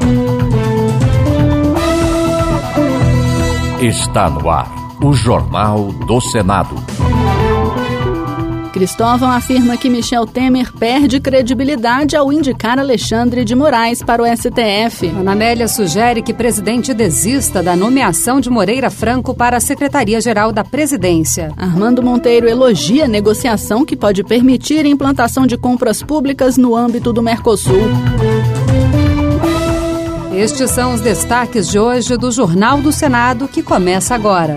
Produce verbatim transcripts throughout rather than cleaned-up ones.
Está no ar o Jornal do Senado. Cristóvão afirma que Michel Temer perde credibilidade ao indicar Alexandre de Moraes para o S T F. Ana Amélia sugere que presidente desista da nomeação de Moreira Franco para a Secretaria-Geral da Presidência. Armando Monteiro elogia a negociação que pode permitir a implantação de compras públicas no âmbito do Mercosul. Estes são os destaques de hoje do Jornal do Senado, que começa agora.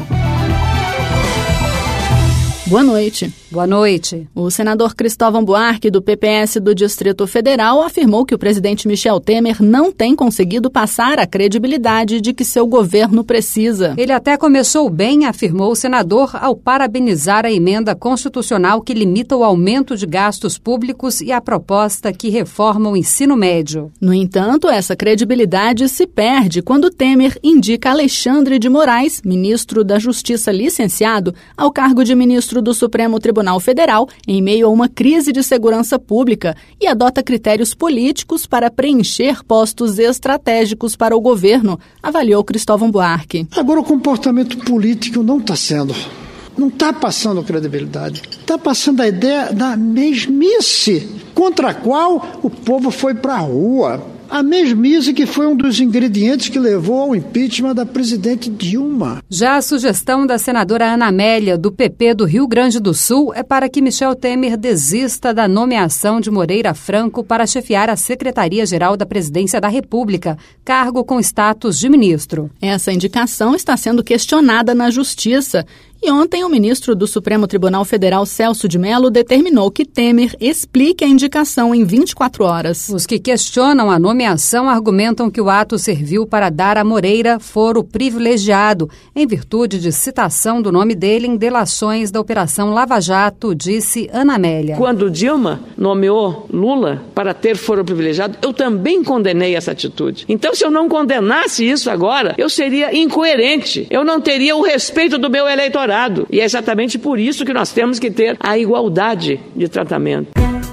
Boa noite. Boa noite. O senador Cristóvão Buarque, do P P S do Distrito Federal, afirmou que o presidente Michel Temer não tem conseguido passar a credibilidade de que seu governo precisa. Ele até começou bem, afirmou o senador, ao parabenizar a emenda constitucional que limita o aumento de gastos públicos e a proposta que reforma o ensino médio. No entanto, essa credibilidade se perde quando Temer indica Alexandre de Moraes, ministro da Justiça licenciado, ao cargo de ministro do Supremo Tribunal Federal em meio a uma crise de segurança pública e adota critérios políticos para preencher postos estratégicos para o governo, avaliou Cristóvão Buarque. Agora o comportamento político não está sendo, não está passando credibilidade, está passando a ideia da mesmice contra a qual o povo foi para a rua. A mesmice que foi um dos ingredientes que levou ao impeachment da presidente Dilma. Já a sugestão da senadora Ana Amélia, do P P do Rio Grande do Sul, é para que Michel Temer desista da nomeação de Moreira Franco para chefiar a Secretaria-Geral da Presidência da República, cargo com status de ministro. Essa indicação está sendo questionada na Justiça. E ontem o ministro do Supremo Tribunal Federal, Celso de Mello, determinou que Temer explique a indicação em vinte e quatro horas. Os que questionam a nomeação argumentam que o ato serviu para dar a Moreira foro privilegiado, em virtude de citação do nome dele em delações da Operação Lava Jato, disse Ana Amélia. Quando Dilma nomeou Lula para ter foro privilegiado, eu também condenei essa atitude. Então, se eu não condenasse isso agora, eu seria incoerente. Eu não teria o respeito do meu eleitorado. E é exatamente por isso que nós temos que ter a igualdade de tratamento.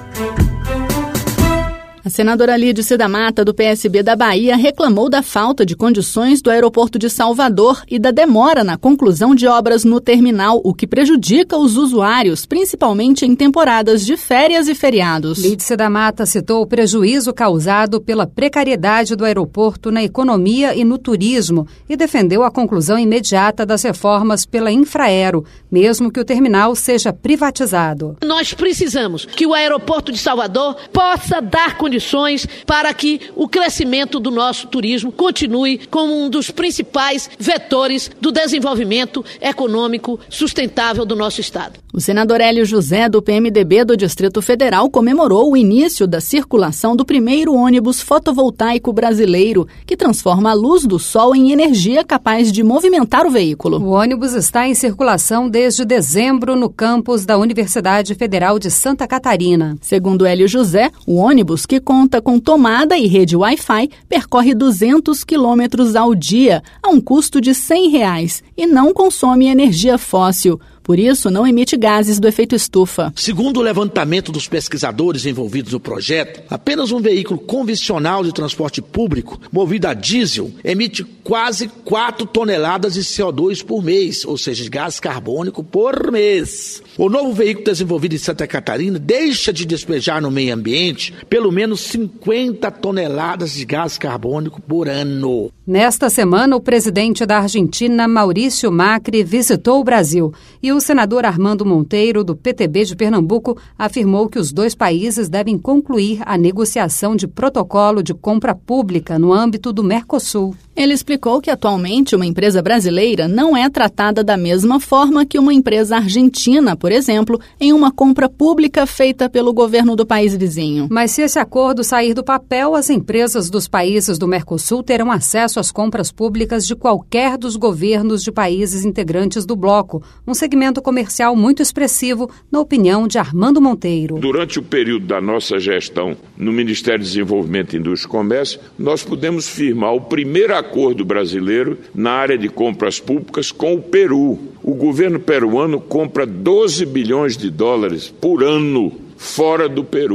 A senadora Lídice da Mata, do P S B da Bahia, reclamou da falta de condições do aeroporto de Salvador e da demora na conclusão de obras no terminal, o que prejudica os usuários, principalmente em temporadas de férias e feriados. Lídice da Mata citou o prejuízo causado pela precariedade do aeroporto na economia e no turismo e defendeu a conclusão imediata das reformas pela Infraero, mesmo que o terminal seja privatizado. Nós precisamos que o aeroporto de Salvador possa dar condições para que o crescimento do nosso turismo continue como um dos principais vetores do desenvolvimento econômico sustentável do nosso Estado. O senador Hélio José, do P M D B do Distrito Federal, comemorou o início da circulação do primeiro ônibus fotovoltaico brasileiro, que transforma a luz do sol em energia capaz de movimentar o veículo. O ônibus está em circulação desde dezembro no campus da Universidade Federal de Santa Catarina. Segundo Hélio José, o ônibus, que conta com tomada e rede Wi-Fi, percorre duzentos quilômetros ao dia, a um custo de cem reais, e não consome energia fóssil. Por isso, não emite gases do efeito estufa. Segundo o levantamento dos pesquisadores envolvidos no projeto, apenas um veículo convencional de transporte público, movido a diesel, emite quase quatro toneladas de C O dois por mês, ou seja, de gás carbônico por mês. O novo veículo desenvolvido em Santa Catarina deixa de despejar no meio ambiente pelo menos cinquenta toneladas de gás carbônico por ano. Nesta semana, o presidente da Argentina, Maurício Macri, visitou o Brasil e o senador Armando Monteiro, do P T B de Pernambuco, afirmou que os dois países devem concluir a negociação de protocolo de compra pública no âmbito do Mercosul. Ele explicou que atualmente uma empresa brasileira não é tratada da mesma forma que uma empresa argentina, por exemplo, em uma compra pública feita pelo governo do país vizinho. Mas se esse acordo sair do papel, as empresas dos países do Mercosul terão acesso às compras públicas de qualquer dos governos de países integrantes do bloco, um segmento comercial muito expressivo, na opinião de Armando Monteiro. Durante o período da nossa gestão no Ministério do Desenvolvimento, Indústria e Comércio, nós pudemos firmar o primeiro acordo brasileiro na área de compras públicas com o Peru. O governo peruano compra doze bilhões de dólares por ano fora do Peru.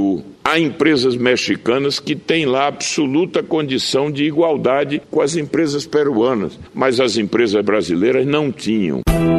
Há empresas mexicanas que têm lá absoluta condição de igualdade com as empresas peruanas, mas as empresas brasileiras não tinham.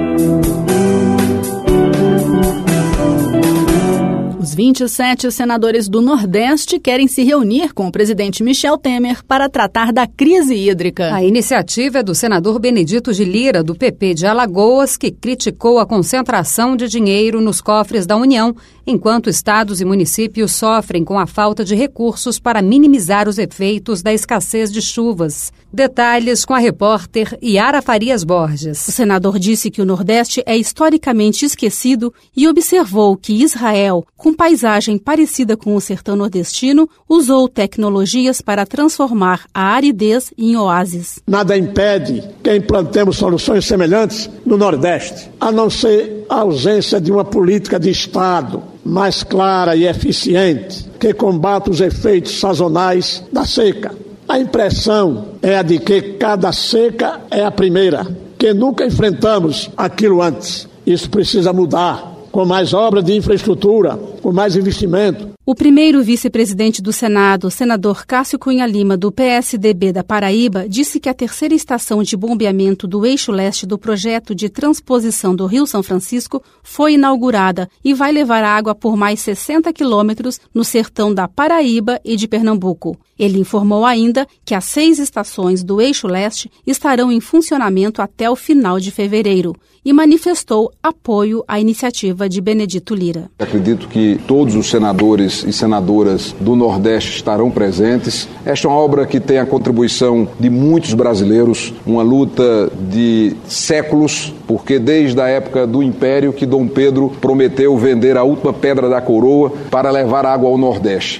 Os vinte e sete senadores do Nordeste querem se reunir com o presidente Michel Temer para tratar da crise hídrica. A iniciativa é do senador Benedito de Lira, do P P de Alagoas, que criticou a concentração de dinheiro nos cofres da União, enquanto estados e municípios sofrem com a falta de recursos para minimizar os efeitos da escassez de chuvas. Detalhes com a repórter Yara Farias Borges. O senador disse que o Nordeste é historicamente esquecido e observou que Israel, com paisagem parecida com o sertão nordestino, usou tecnologias para transformar a aridez em oásis. Nada impede que implantemos soluções semelhantes no Nordeste, a não ser a ausência de uma política de Estado mais clara e eficiente que combata os efeitos sazonais da seca. A impressão é a de que cada seca é a primeira, que nunca enfrentamos aquilo antes. Isso precisa mudar, com mais obras de infraestrutura, com mais investimento. O primeiro vice-presidente do Senado, senador Cássio Cunha Lima, do P S D B da Paraíba, disse que a terceira estação de bombeamento do eixo leste do projeto de transposição do Rio São Francisco foi inaugurada e vai levar água por mais sessenta quilômetros no sertão da Paraíba e de Pernambuco. Ele informou ainda que as seis estações do eixo leste estarão em funcionamento até o final de fevereiro e manifestou apoio à iniciativa de Benedito Lira. Acredito que todos os senadores e senadoras do Nordeste estarão presentes. Esta é uma obra que tem a contribuição de muitos brasileiros, uma luta de séculos, porque desde a época do Império que Dom Pedro prometeu vender a última pedra da coroa para levar água ao Nordeste.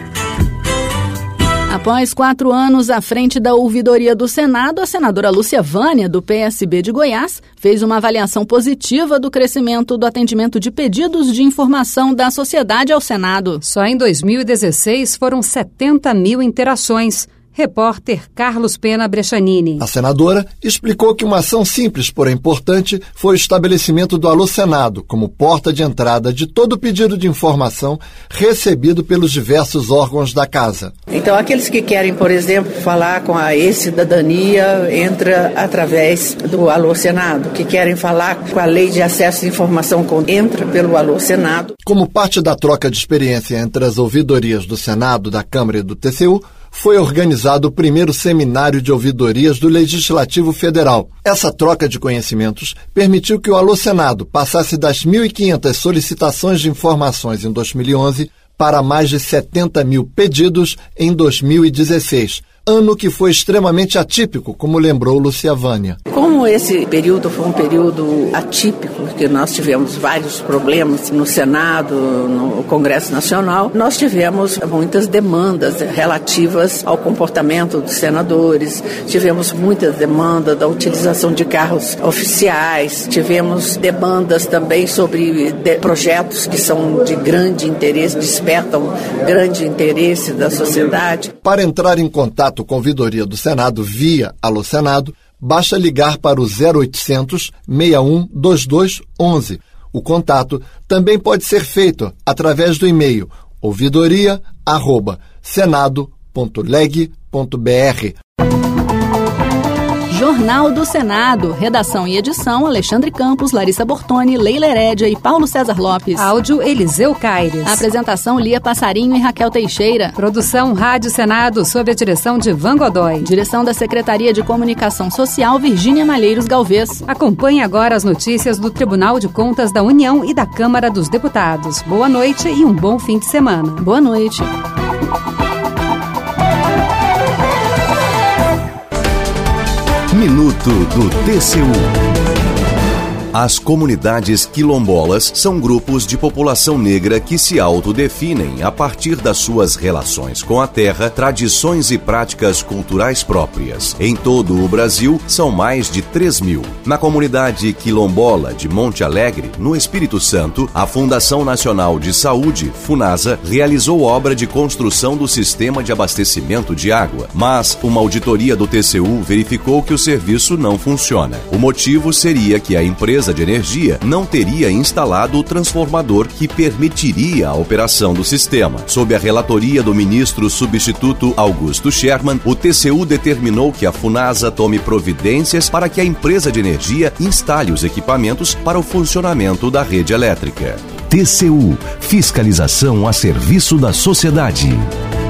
Após quatro anos à frente da ouvidoria do Senado, a senadora Lúcia Vânia, do P S B de Goiás, fez uma avaliação positiva do crescimento do atendimento de pedidos de informação da sociedade ao Senado. Só em dois mil e dezesseis foram setenta mil interações. Repórter Carlos Pena Brechanini. A senadora explicou que uma ação simples, porém importante, foi o estabelecimento do Alô Senado como porta de entrada de todo pedido de informação recebido pelos diversos órgãos da Casa. Então, aqueles que querem, por exemplo, falar com a e-cidadania, entra através do Alô Senado. Que querem falar com a Lei de Acesso à Informação, entra pelo Alô Senado. Como parte da troca de experiência entre as ouvidorias do Senado, da Câmara e do T C U, foi organizado o primeiro seminário de ouvidorias do Legislativo Federal. Essa troca de conhecimentos permitiu que o Alô Senado passasse das mil e quinhentas solicitações de informações em dois mil e onze para mais de setenta mil pedidos em dois mil e dezesseis. Ano que foi extremamente atípico, como lembrou Lúcia Vânia. Como esse período foi um período atípico, que nós tivemos vários problemas no Senado, no Congresso Nacional, nós tivemos muitas demandas relativas ao comportamento dos senadores, tivemos muitas demandas da utilização de carros oficiais, tivemos demandas também sobre de projetos que são de grande interesse, despertam grande interesse da sociedade. Para entrar em contato com a ouvidoria do Senado via Alô Senado, basta ligar para o zero oitocentos, seis um dois dois um um. O contato também pode ser feito através do e-mail ouvidoria arroba senado ponto leg ponto br. Jornal do Senado. Redação e edição, Alexandre Campos, Larissa Bortoni, Leila Herédia e Paulo César Lopes. Áudio, Eliseu Caires. Apresentação, Lia Passarinho e Raquel Teixeira. Produção, Rádio Senado, sob a direção de Van Godoy. Direção da Secretaria de Comunicação Social, Virgínia Malheiros Galvez. Acompanhe agora as notícias do Tribunal de Contas da União e da Câmara dos Deputados. Boa noite e um bom fim de semana. Boa noite. Minuto do T C U. As comunidades quilombolas são grupos de população negra que se autodefinem a partir das suas relações com a terra, tradições e práticas culturais próprias. Em todo o Brasil, são mais de três mil. Na comunidade quilombola de Monte Alegre, no Espírito Santo, a Fundação Nacional de Saúde, FUNASA, realizou obra de construção do sistema de abastecimento de água, mas uma auditoria do T C U verificou que o serviço não funciona. O motivo seria que a empresa empresa de energia não teria instalado o transformador que permitiria a operação do sistema. Sob a relatoria do ministro substituto Augusto Scherman, o T C U determinou que a Funasa tome providências para que a empresa de energia instale os equipamentos para o funcionamento da rede elétrica. T C U, fiscalização a serviço da sociedade.